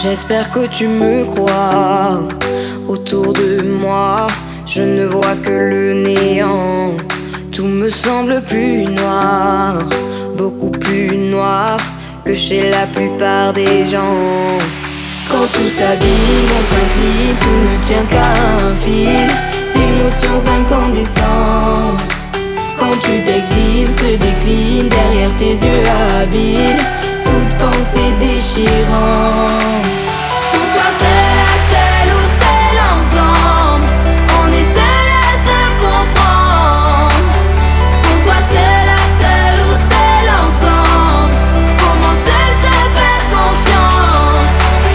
J'espère que tu me crois. Autour de moi, je ne vois que le néant. Tout me semble plus noir, beaucoup plus noir que chez la plupart des gens. Quand tout s'abîme, on s'incline, tout ne tient qu'à un fil d'émotions incandescentes. Quand tu t'exiles, se décline derrière tes yeux habiles toute pensée déchirante. Qu'on soit seul ou seul ensemble, on est seul à se comprendre. Qu'on soit seul ou seul ensemble, comment seul se faire confiance.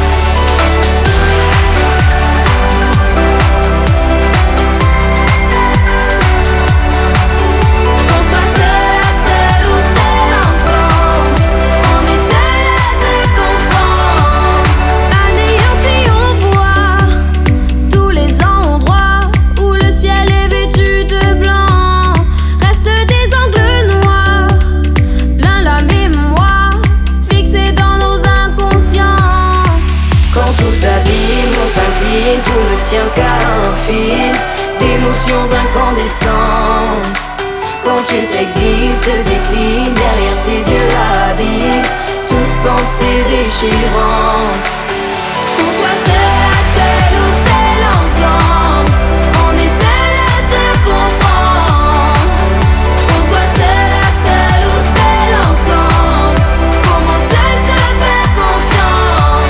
Qu'on soit seul ou seul ensemble, on est seul à se comprendre. Anéanti, on voit tous les endroits où le ciel est vêtu de blanc. Restent des angles noirs, plein la mémoire, fixés dans nos inconscients. Quand tout s'abîme, on s'incline, tout ne tient qu'à un fil d'émotions incandescentes. Quand tu t'exiles, se décline derrière tes yeux habiles toute pensée déchirante. Qu'on soit seul ou seul ensemble, on est seul à se comprendre. Qu'on soit seul ou seul ensemble, comment seul se faire confiance.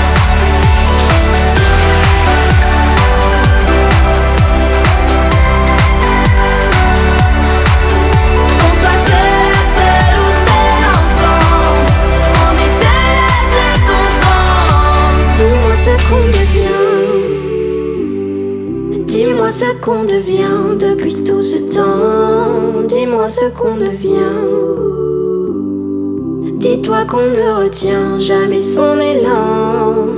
Qu'on soit seul ou seul ensemble, on est seul à se comprendre. Dis-moi ce qu'on devient, dis-moi ce qu'on devient depuis tout ce temps. Dis-moi ce qu'on devient. Dis-toi qu'on ne retient jamais son élan.